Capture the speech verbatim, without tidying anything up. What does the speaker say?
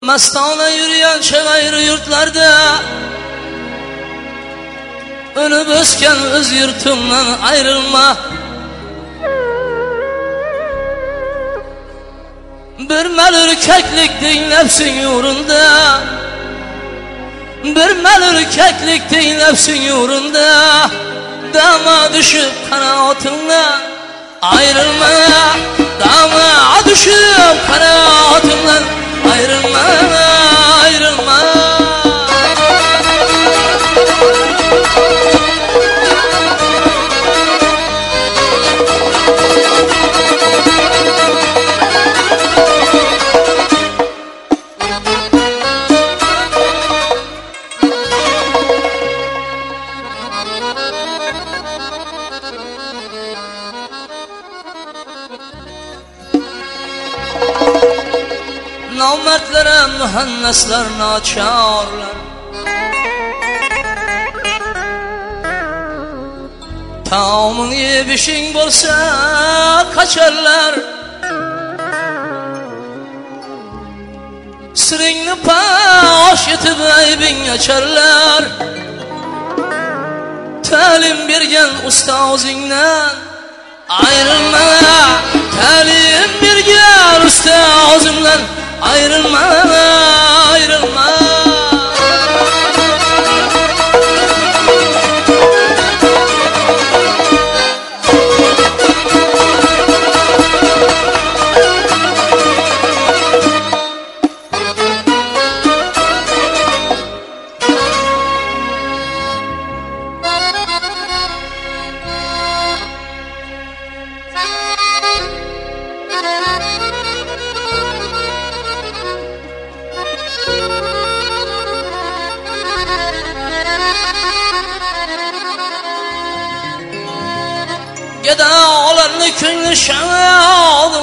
Mastona yürüyen çevayır yurtlarda, ölüp ösken öz yurtumdan ayrılma. Bir mel ürkeklik dinlepsin yurunda, bir mel ürkeklik dinlepsin yurunda. Dama düşüp kanatımdan ayrılma, dama düşüp kanatımdan ayrılma, ayrılma. Namertlere mühennesler naçarlar, taamın yebişin bolsa kaçarlar. Siringni paş etip aybin açarlar. Talim bergen ustozingdan ayrılma, talim bergen ustozingdan ayrılma, ayrılma. Geda olanı künlü şadı